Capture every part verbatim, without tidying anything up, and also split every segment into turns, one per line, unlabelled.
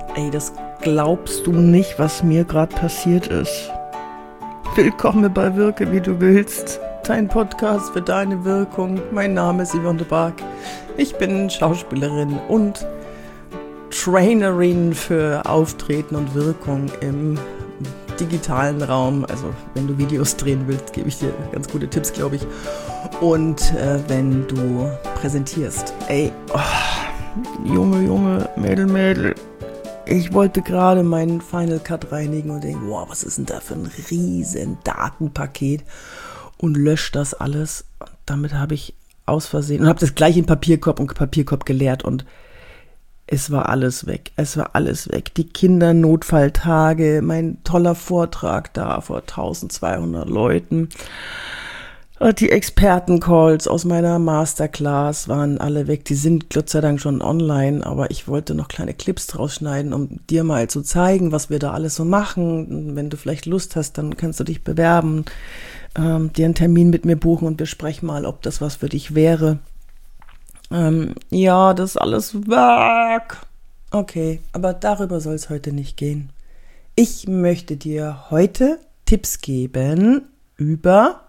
Ey, das glaubst du nicht, was mir gerade passiert ist. Willkommen bei Wirke, wie du willst. Dein Podcast für deine Wirkung. Mein Name ist Yvonne de Barg. Ich bin Schauspielerin und Trainerin für Auftreten und Wirkung im digitalen Raum. Also wenn du Videos drehen willst, gebe ich dir ganz gute Tipps, glaube ich. Und äh, wenn du präsentierst. Ey, oh, Junge, Junge, Mädel, Mädel. Ich wollte gerade meinen Final Cut reinigen und denke, wow, was ist denn da für ein riesen Datenpaket, und lösche das alles. Und damit habe ich aus Versehen und habe das gleich in Papierkorb und Papierkorb geleert und es war alles weg. Es war alles weg. Die Kindernotfalltage, mein toller Vortrag da vor zwölfhundert Leuten. Die Expertencalls aus meiner Masterclass waren alle weg. Die sind Gott sei Dank schon online, aber ich wollte noch kleine Clips draus schneiden, um dir mal zu zeigen, was wir da alles so machen. Wenn du vielleicht Lust hast, dann kannst du dich bewerben, ähm, dir einen Termin mit mir buchen und besprechen mal, ob das was für dich wäre. Ähm, ja, das ist alles weg. Okay, aber darüber soll es heute nicht gehen. Ich möchte dir heute Tipps geben über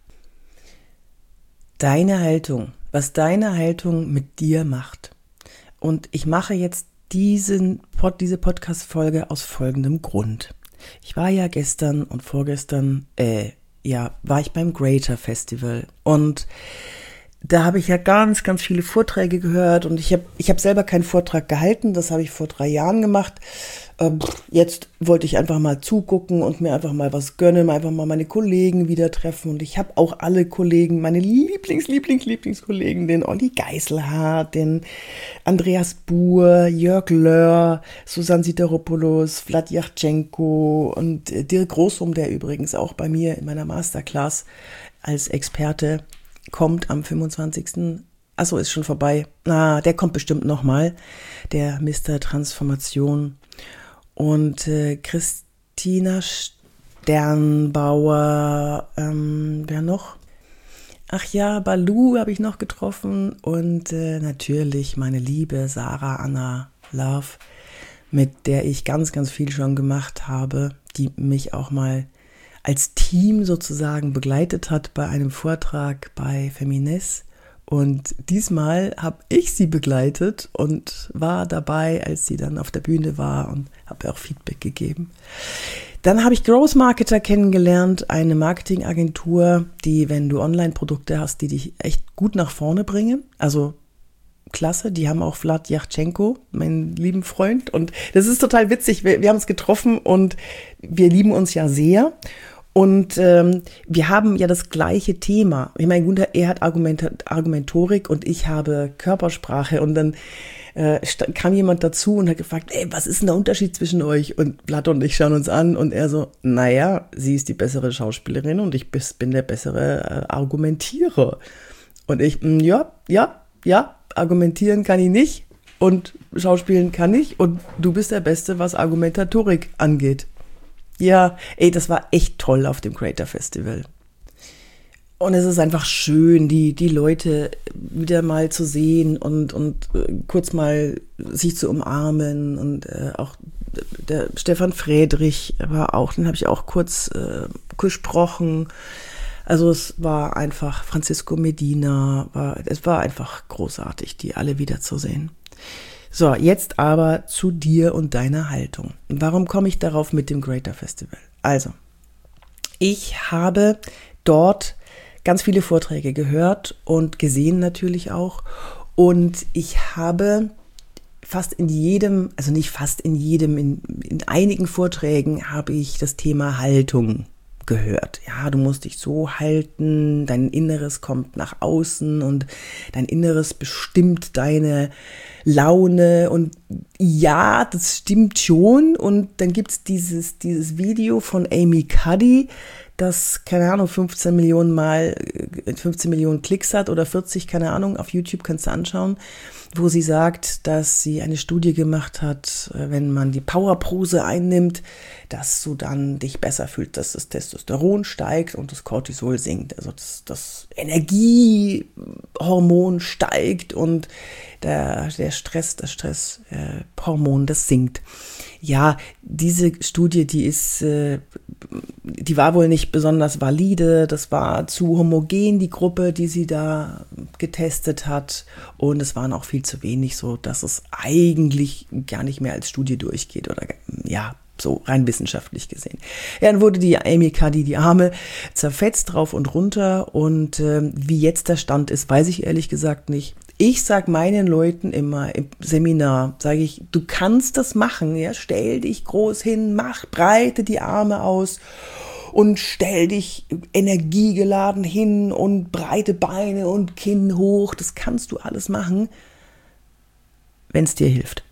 deine Haltung, was deine Haltung mit dir macht. Und ich mache jetzt diesen, diese Podcast-Folge aus folgendem Grund. Ich war ja gestern und vorgestern, äh, ja, war ich beim Greater Festival und da habe ich ja ganz, ganz viele Vorträge gehört und ich habe ich hab selber keinen Vortrag gehalten, das habe ich vor drei Jahren gemacht. Ähm, jetzt wollte ich einfach mal zugucken und mir einfach mal was gönnen, einfach mal meine Kollegen wieder treffen und ich habe auch alle Kollegen, meine Lieblings, Lieblings, Lieblingskollegen, den Olli Geiselhardt, den Andreas Buhr, Jörg Löhr, Susanne Sideropoulos, Vlad Yachtschenko und Dirk Großum, der übrigens auch bei mir in meiner Masterclass als Experte kommt am fünfundzwanzigsten Achso, ist schon vorbei. Na, der kommt bestimmt nochmal. Der Mister Transformation. Und äh, Christina Sternbauer. Ähm, wer noch? Ach ja, Balu habe ich noch getroffen. Und äh, natürlich meine liebe Sarah Anna Love, mit der ich ganz, ganz viel schon gemacht habe, die mich auch mal als Team sozusagen begleitet hat bei einem Vortrag bei Femines. Und diesmal habe ich sie begleitet und war dabei, als sie dann auf der Bühne war, und habe auch Feedback gegeben. Dann habe ich Growth Marketer kennengelernt, eine Marketingagentur, die, wenn du Online-Produkte hast, die dich echt gut nach vorne bringen. Also klasse, die haben auch Vlad Yachtschenko, meinen lieben Freund. Und das ist total witzig, wir, wir haben uns getroffen und wir lieben uns ja sehr. Und ähm, wir haben ja das gleiche Thema. Ich meine, Gunther, er hat Argument, Argumentorik und ich habe Körpersprache. Und dann äh, kam jemand dazu und hat gefragt, ey, was ist denn der Unterschied zwischen euch? Und Vlad und ich schauen uns an und er so, naja, sie ist die bessere Schauspielerin und ich bin der bessere äh, Argumentierer. Und ich, mh, ja, ja, ja, argumentieren kann ich nicht und schauspielen kann ich und du bist der Beste, was Argumentatorik angeht. Ja, ey, das war echt toll auf dem Greater Festival. Und es ist einfach schön, die, die Leute wieder mal zu sehen und, und äh, kurz mal sich zu umarmen. Und äh, auch der Stefan Friedrich war auch, den habe ich auch kurz äh, gesprochen. Also es war einfach, Francisco Medina, war, es war einfach großartig, die alle wiederzusehen. So, jetzt aber zu dir und deiner Haltung. Warum komme ich darauf mit dem Greater Festival? Also, ich habe dort ganz viele Vorträge gehört und gesehen natürlich auch. Und ich habe fast in jedem, also nicht fast in jedem, in, in einigen Vorträgen habe ich das Thema Haltung gehört. Ja, du musst dich so halten, dein Inneres kommt nach außen und dein Inneres bestimmt deine Laune und ja, das stimmt schon. Und dann gibt's dieses, dieses Video von Amy Cuddy, das, keine Ahnung, fünfzehn Millionen Mal, fünfzehn Millionen Klicks hat oder vierzig, keine Ahnung, auf YouTube kannst du anschauen, wo sie sagt, dass sie eine Studie gemacht hat, wenn man die Powerpose einnimmt, dass du dann dich besser fühlst, dass das Testosteron steigt und das Cortisol sinkt, also das, das Energiehormon steigt und der, der Stress, das Stresshormon, das sinkt. Ja, diese Studie, die ist, äh, die war wohl nicht besonders valide. Das war zu homogen, die Gruppe, die sie da getestet hat. Und es waren auch viel zu wenig, so dass es eigentlich gar nicht mehr als Studie durchgeht oder ja, so rein wissenschaftlich gesehen. Ja, dann wurde die Amy Cuddy, die Arme, zerfetzt drauf und runter. Und äh, wie jetzt der Stand ist, weiß ich ehrlich gesagt nicht. Ich sag meinen Leuten immer im Seminar, sage ich, du kannst das machen, ja, stell dich groß hin, mach, breite die Arme aus und stell dich energiegeladen hin und breite Beine und Kinn hoch, das kannst du alles machen, wenn es dir hilft.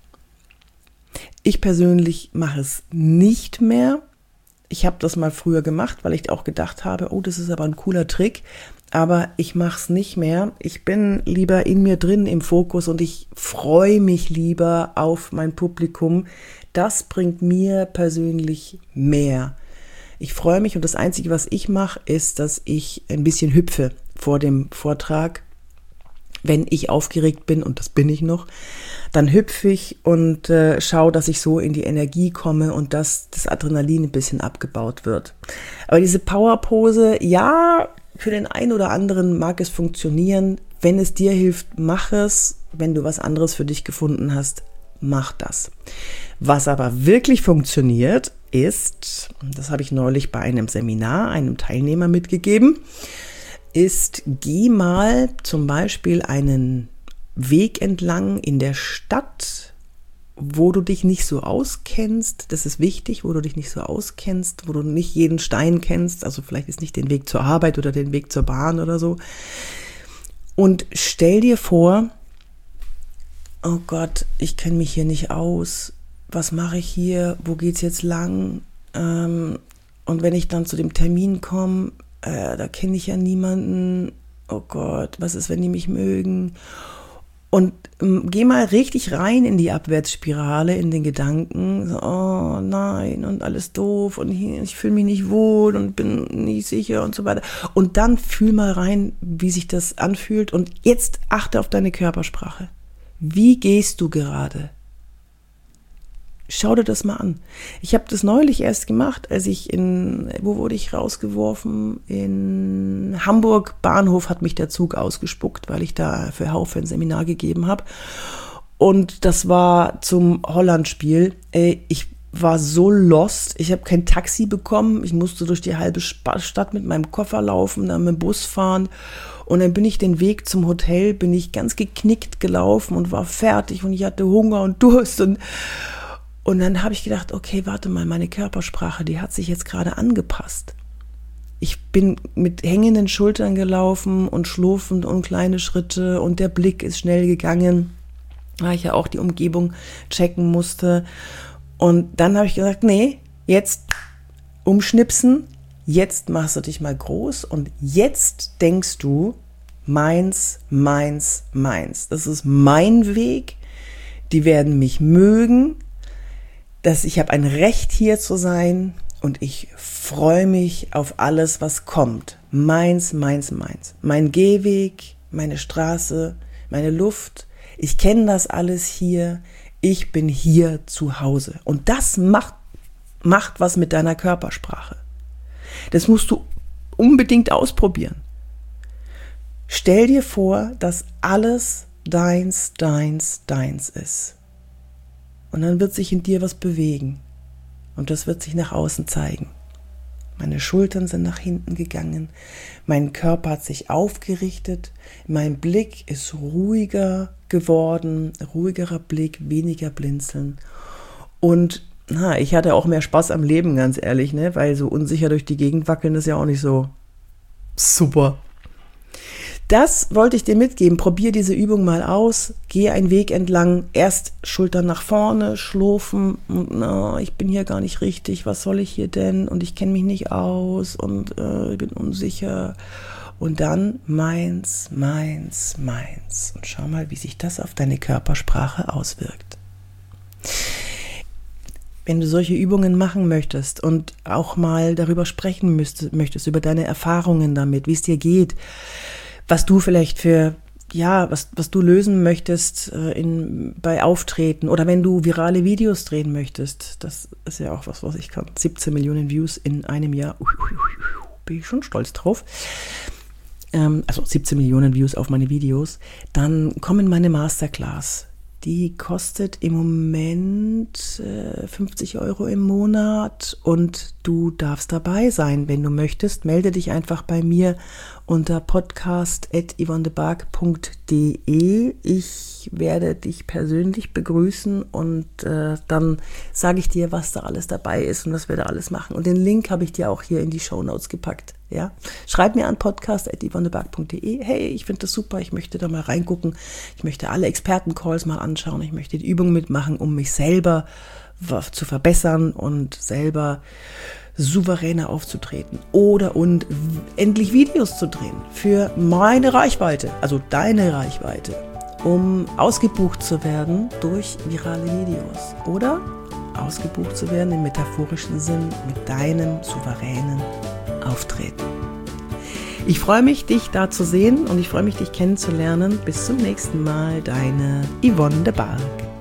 Ich persönlich mache es nicht mehr. Ich habe das mal früher gemacht, weil ich auch gedacht habe, oh, das ist aber ein cooler Trick. Aber ich mache es nicht mehr. Ich bin lieber in mir drin im Fokus und ich freue mich lieber auf mein Publikum. Das bringt mir persönlich mehr. Ich freue mich und das Einzige, was ich mache, ist, dass ich ein bisschen hüpfe vor dem Vortrag. Wenn ich aufgeregt bin, und das bin ich noch, dann hüpfe ich und äh, schaue, dass ich so in die Energie komme und dass das Adrenalin ein bisschen abgebaut wird. Aber diese Powerpose, ja, für den einen oder anderen mag es funktionieren. Wenn es dir hilft, mach es. Wenn du was anderes für dich gefunden hast, mach das. Was aber wirklich funktioniert, ist, das habe ich neulich bei einem Seminar einem Teilnehmer mitgegeben, ist, geh mal zum Beispiel einen Weg entlang in der Stadt, wo du dich nicht so auskennst, das ist wichtig, wo du dich nicht so auskennst, wo du nicht jeden Stein kennst, also vielleicht ist nicht den Weg zur Arbeit oder den Weg zur Bahn oder so. Und stell dir vor, oh Gott, ich kenne mich hier nicht aus, was mache ich hier, wo geht's jetzt lang? Ähm, und wenn ich dann zu dem Termin komme, äh, da kenne ich ja niemanden, oh Gott, was ist, wenn die mich mögen? Und ähm, geh mal richtig rein in die Abwärtsspirale, in den Gedanken, so, oh nein, und alles doof und ich, ich fühle mich nicht wohl und bin nicht sicher und so weiter. Und dann fühl mal rein, wie sich das anfühlt und jetzt achte auf deine Körpersprache. Wie gehst du gerade? Schau dir das mal an. Ich habe das neulich erst gemacht, als ich in, wo wurde ich rausgeworfen? In Hamburg Bahnhof hat mich der Zug ausgespuckt, weil ich da für Haufe ein Seminar gegeben habe. Und das war zum Holland-Spiel. Ich war so lost. Ich habe kein Taxi bekommen. Ich musste durch die halbe Stadt mit meinem Koffer laufen, dann mit dem Bus fahren. Und dann bin ich den Weg zum Hotel, bin ich ganz geknickt gelaufen und war fertig und ich hatte Hunger und Durst und Und dann habe ich gedacht, okay, warte mal, meine Körpersprache, die hat sich jetzt gerade angepasst. Ich bin mit hängenden Schultern gelaufen und schlurfend und kleine Schritte und der Blick ist schnell gegangen, weil ich ja auch die Umgebung checken musste. Und dann habe ich gesagt, nee, jetzt umschnipsen, jetzt machst du dich mal groß und jetzt denkst du, meins, meins, meins. Das ist mein Weg, die werden mich mögen, dass ich habe ein Recht hier zu sein und ich freue mich auf alles, was kommt. Meins, meins, meins. Mein Gehweg, meine Straße, meine Luft. Ich kenne das alles hier. Ich bin hier zu Hause. Und das macht, macht was mit deiner Körpersprache. Das musst du unbedingt ausprobieren. Stell dir vor, dass alles deins, deins, deins ist. Und dann wird sich in dir was bewegen. Und das wird sich nach außen zeigen. Meine Schultern sind nach hinten gegangen. Mein Körper hat sich aufgerichtet. Mein Blick ist ruhiger geworden. Ruhigerer Blick, weniger Blinzeln. Und na, ich hatte auch mehr Spaß am Leben, ganz ehrlich, ne? Weil so unsicher durch die Gegend wackeln ist ja auch nicht so super. Das wollte ich dir mitgeben. Probier diese Übung mal aus. Geh einen Weg entlang. Erst Schultern nach vorne, schlurfen. Und, na, ich bin hier gar nicht richtig. Was soll ich hier denn? Und ich kenne mich nicht aus. Und äh, ich bin unsicher. Und dann meins, meins, meins. Und schau mal, wie sich das auf deine Körpersprache auswirkt. Wenn du solche Übungen machen möchtest und auch mal darüber sprechen möchtest, über deine Erfahrungen damit, wie es dir geht, was du vielleicht für ja, was, was du lösen möchtest äh, in, bei Auftreten oder wenn du virale Videos drehen möchtest. Das ist ja auch was, was ich kann. siebzehn Millionen Views in einem Jahr. Bin ich schon stolz drauf. Ähm, also siebzehn Millionen Views auf meine Videos. Dann komm in meine Masterclass. Die kostet im Moment äh, fünfzig Euro im Monat und du darfst dabei sein, wenn du möchtest. Melde dich einfach bei mir unter podcast at yvonne de barg punkt de. Ich werde dich persönlich begrüßen und äh, dann sage ich dir, was da alles dabei ist und was wir da alles machen. Und den Link habe ich dir auch hier in die Shownotes gepackt. Ja? Schreib mir an podcast at yvonne de barg punkt de. Hey, ich finde das super, ich möchte da mal reingucken. Ich möchte alle Expertencalls mal anschauen. Ich möchte die Übung mitmachen, um mich selber zu verbessern und selber souveräner aufzutreten oder und endlich Videos zu drehen für meine Reichweite, also deine Reichweite, um ausgebucht zu werden durch virale Videos oder ausgebucht zu werden im metaphorischen Sinn mit deinem souveränen Auftreten. Ich freue mich, dich da zu sehen und ich freue mich, dich kennenzulernen. Bis zum nächsten Mal, deine Yvonne de Barg.